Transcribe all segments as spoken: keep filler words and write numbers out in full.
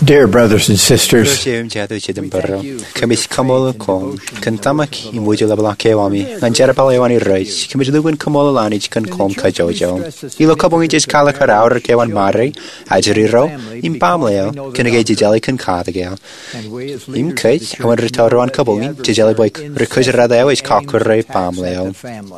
Dear brothers and sisters, Cymys cymol y com, cyntamac i mwydw y blac ewami, na'n jerbal ewan i roed, cymys lwgwn cymol y lanid cyn com ca jojo. Ilo cobwng i jys cael y carawr ac ewan mari, adr i ro, i'n bam leo, cyn y gei jeli cyn cad ag eo. I'n cyd, awan rytawr o'n cobwng i, jeli boi ricwys radeo eich cocwr rei bam leo.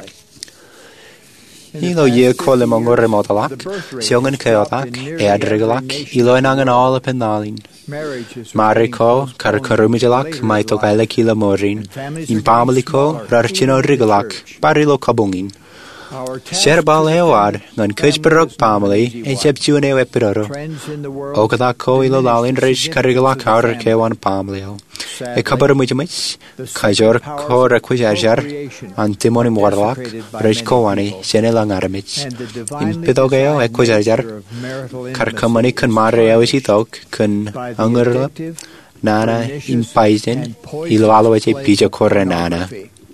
Ilo ie cwle mongor y modalac, siong yn ceodac, e adrigalac, ilo yn angen ôl y pendalin. Mari co, car cyrwmidalac, mae to gaelec ilo morin, i'n bamali co, rarchino rigalac, bar ilo cobwngin. Ser bal ewar, nga'n cyd byrog bamali, e jeb diwn e wepiroro. O gyda co ilo lalin reis carigalac awr ac ewan bamali o. E cabar y mwyd ymwys, caidio'r co recwys erjar, an dim o'n imwarlac, reis coani, sy'n elang armyd. I'n bydog eo ecwys erjar, car cymani cyn mar ewys i ddog, cyn angyrlap, nana i'n baidyn, ilo alwyd e pidio corre nana.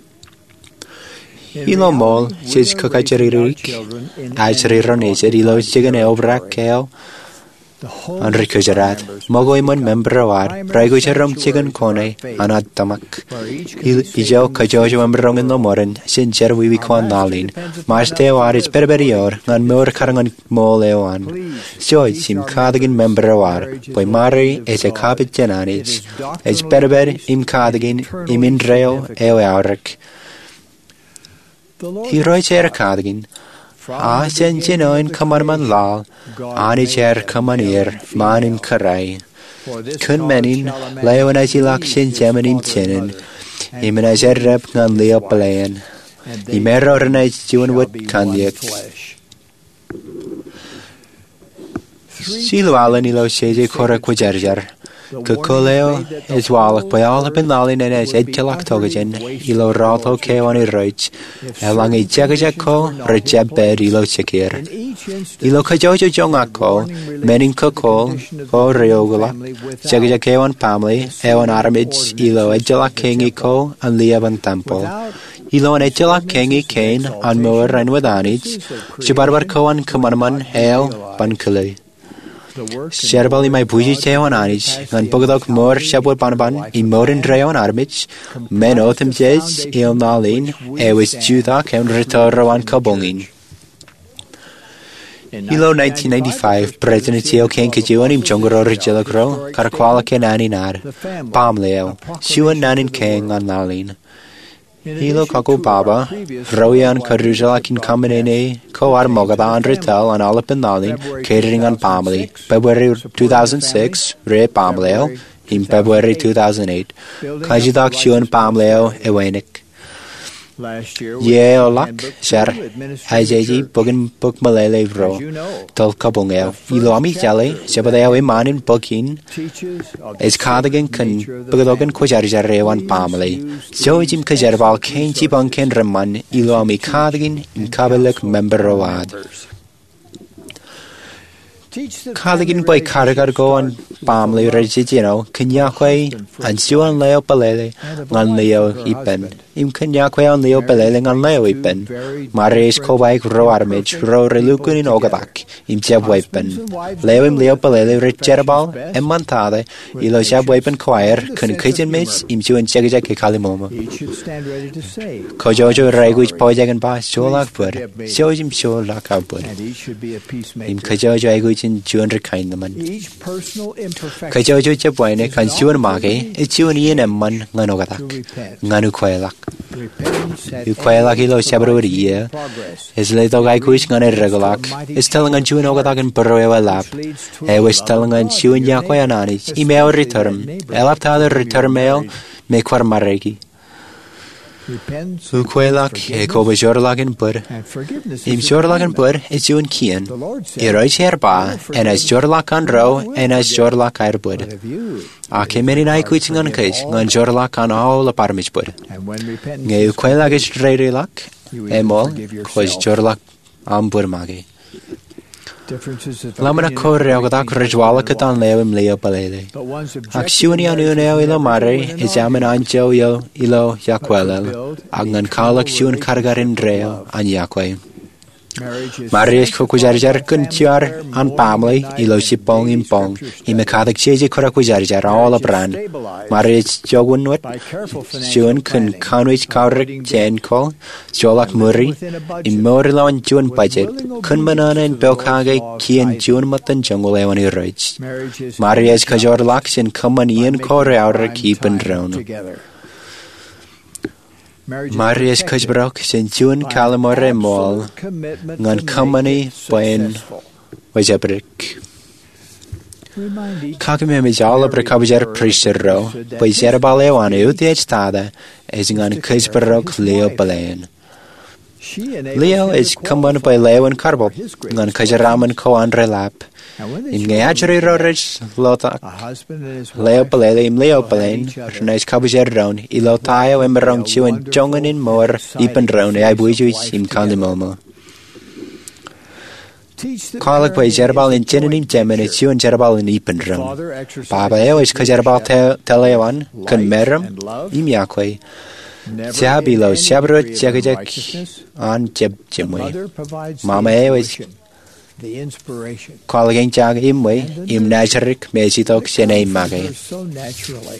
Ilo mol, sydd cwcaid yr irig, aes yr ironesid, ilo sydd yn eobrac eo, an ricwys yr ad. Mogo i mwyn membr o ar, rhaegwys yr rhwng sydd yn conau, an ad damac. Ijo, cajojo membr rhwng yn lomorin, sy'n jer wywi coan nalin. Maes deo ar is berber i or, ngan mwr carngan mol eo an. Sioed sy'n cadag yn membr o ar, boi mari eis e cabid genanid, eis berber im cadag yn im undreo eo awrag. I roi te'r cadgin, a sy'n sy'n oen cymar man lal, a ni te'r cymar i'r man yn cyrau. Cyn menyn, leo yn eis i lac sy'n jem yn un tynyn, i mynd eis erreb ngan leo blein, i mer o'r yn eis diwn wyd candiac. Silo alen i lau sedi cora cwajerjar, Cwcoleo is walach by all heb yn lalin yn eis edgelach togajen, ilo rodd o ceo an i roed, e lang ei jagajag co, roed jeb bed ilo sicir. Ilo cajojo jong aco, menin cwcol, o reogala, jagajag ceo an pamli, eo an armids, ilo edgelach cengi co, an liab an tempol. Ilo an edgelach cengi cain, an mwr an wadanids, sibarbar co an cymarman, eo, ban cylu. Serbal i mai bwysi teo an anid, gan bwgydog môr siabwyr banaban i môr yn dreo an armid, men o ddim jez i o'n nalin, ewys diwddac ewn rytor o an cobwngin. Ilo nineteen ninety-five, President Teo Ken Kajuan im jongor o'r rydylog ro, car kwala ken anin ar, bam leo, siwan nanin ken an nalin. Ilo cago baba, roian carrujala kin kamanene, co ar mogada an rital an alap yn nalin, catering an pamli, February two thousand six, re pamleo, in February two thousand eight, kajidak siwan pamleo ewenik. Ie o lac, ser, aejeji bwgyn bwg malele ro, dol cobwngeo. Ilo am i jale, sefod eo i man yn bwgyn, eis cadagyn cyn bwgydogyn cwajarjar rewan pamle. So dim cajerbal cain ti bancen ryman, ilo am i cadagyn yn cabelig member o ad. Cadagyn boi caragar go an pamle residino, cyniachwe an siwan leo balele, ngan leo i ben. Im cyniachwe an leo balele ngan leo i ben. Mar reis cobaig ro armid, ro relugwn in ogadac, im jeb weipen. Leo im leo balele rit jerbal, em mantade, ilo jeb weipen coair, cyn cydyn mis, im siwan jegajag e calimoma. Cojojo reigwyd poedeg yn bas siolach bwyd, sioj im siolach a bwyd. Im cojojo eigwyd in June rekain naman. Kajojo jabwaine kan June mage, e June yen emman nganogatak, nganu kwaelak. U kwaelak ilo shabruriye, is ledo gai kuis ngane regulak, is telling an June ogatak in burroewa lap, e was telling an June yakwayanani, email return, elap tala return mail, me kwar maregi. U kwaelak e koba jorlag in bur. Im jorlag in bur is June kien. I rois her ba, en as jorlag an ro, en as jorlag ar bur. Ac e merin ai gwyting an cys, ngan jorlag an hawl a barmich bur. Nge u kwaelak is reirilak, e mol, cwys jorlag am bur magi. Laman a corre o gadak rejwala kadan leo im leo balele. Ac siwni an uneo ilo mare, is amen anjo ilo ilo yakwelel, ag ngan kalak siwn cargar in dreo an yakwe. Marius Kukujarjar Kuntiar an Pamley, Ilosi Pong in Pong, Imekadak Cheji Kurakujarjar, all a brand. Marius Jogunwit, Jun Kun Conwich Kaurik Jen Call, Jolak Murray, in Morilo and June budget, Kun Banana and Belkage, Ki and June Mutton Jungle Ewan Ridge. Marius Kajor Laks and Common Ian Corre keep and drown. Marius Kajbrok, Saint June Calamore Mall, Ngan Company, Bain, Wajabrik. Kakamim is all of Recover Priester Row, by Zerabalewan, Uti Stada, as Ngan Kajbrok Leo Balayan. Leo is common by Leo and Carbo, Ngan Kajaraman Coandre Lap. In Gayajari Rorich, Lota Leo Balalim Leo Balain, Nice Cabajer round, Ilotayo and Marong Chew and Jongan in Moor, Epen round, I buijuich in Kalimomo. Callak by Jerbal in Genin Gemini, Chew and Jerbal in Epen round. Baba is Kajerbal Telewan, Kun Merum, Imiakwe. Jabilo, Shabro, Jagajak, on Jeb Jimway. Mama is the inspiration. Calling Jag Imway, Im Najarik, Mejitok Sene Mage. So naturally.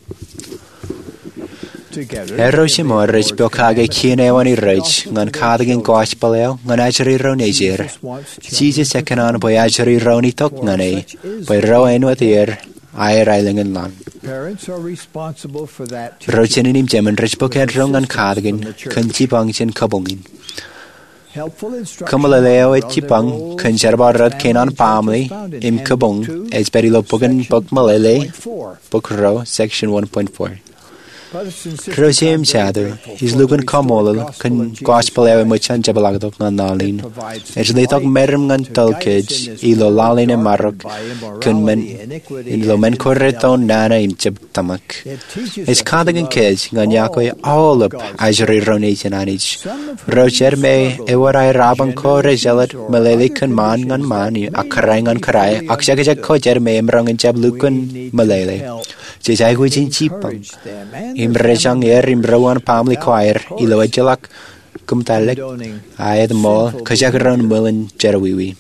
Together. Eroshimor Rich Bokage Kinewani Rich, Nan Cardigan Gospeleo, Nanajari Ronazir. Jesus second on by Ajari Roni Toknane, by Rowan with ear, I Riling and Long. Parents are responsible for that. Rochin in German Rich Boket Rong and Cardigan, Kunti Bangin Kabungin. Kumalaleo at Chipang, Kunjarbarad Kenan Palmley, Im Kabung, as Berilo Bugan Buk Malele, Book Row, Section one point four. Rosim Shadow, his Lugan Kamolal, Kun Gospel Ewa Muchan Jabalagdok Nalin, as they talk Merim and Tulkage, Ilo Lalin and Marok, Kun Men, in Lomen Correton Nana im Jeb Tamak. As Cardigan Kids, Ganyakwe, all up, Ajari Ronate and Anich. Roger May, Ewarai Raban Kore Zealot, Malele Kun Man and Man, Akarang and Karai, Akshakajak Kojer May Mrong and Jab Lukan Malele. Jajagujin Chipang. Imrejang er imrowan pamli choir, Iloajalak, Kumtalek, I the mall, Kajakaran Mullen, Jerawiwi.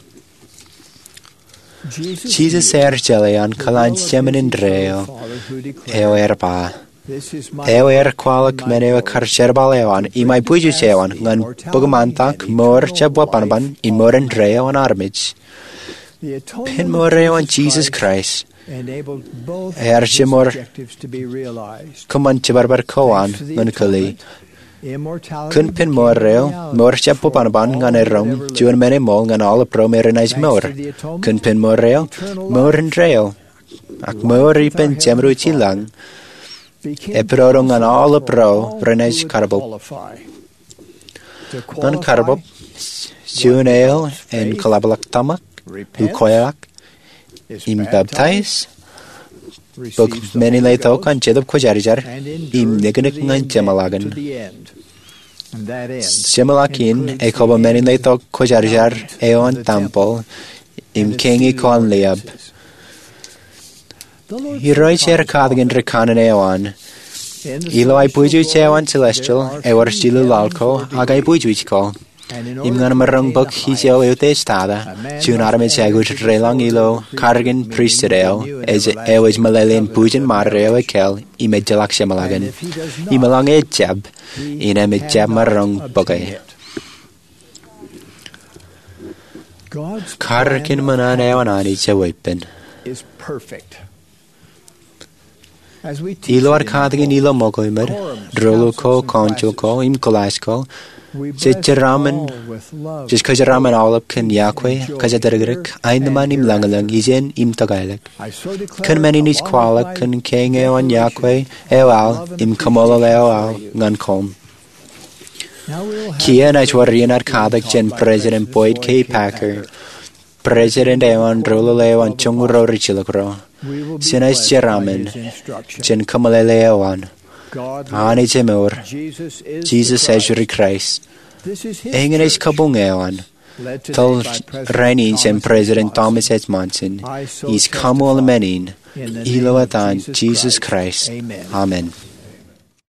Jesus er Jelian, Kalan Jemin Dreo, Eo er pa. Eo er qualak meneo Karcherbalewan, I my Pujusewan, Nan Bugamantak, Mor Jabwapanban, I Moran Dreo and Armage. Pin Moreo and Jesus Christ. Enabled both Ershimor objectives to be realized. Kuman Chibarbar Koan, Nunkali. Kun pin mor reo, mor Chapupanban, Ganerum, Jun Mene Mong, and all a promerinized mor. Kun pin mor reo, mor and reo. Ak mori pen Jemruchi lang. Eprorung and all a pro, Renage Carbo. Non Carbo, Jun ale, and Calabalak Tamak, Ukoyak. Im baptize Bog many lato kan jedop kojarjar im neganik ngan jamalagan Jamalakin e koba many lato kojarjar eon tampo im kingi kon leab Hiroi cher cardigan recanan eon Ilo I puju chewan celestial e war stilu lalco agai pujuichko Im gan marang bok hisio eute stada, Jun arme chagut relang ilo, Cargan priestereo, as eo is malelian pujan marreo ekel, I medjalak shemalagan, I malang e jab, in a medjab marang bogay. Cargan manan ewanani chawipen. Is perfect. Ilo ar cardigan ilo mogoimer, Droluko, Conchoko, im kolasko, Jaraman, just Kajaraman all up can Yakwe, Kajadergrik, I the man im Langalang, Izen im Tagalek. Can many nis qualak, can king eo on Yakwe, eoal, im Kamola leoal, Nancom. Kia Najwarian Arkadak Gen President Boyd K. Packer, President Ewan Rololeo and Chunguro Richilakro, Sinas Jaraman, Gen Kamaleleoan. Ani Jemur, Jesus Ezri Christ. English Kabung Ewan. Tal Renin and President Thomas Edmondson. Is Kamul Menin. Iloatan Jesus Christ. Amen.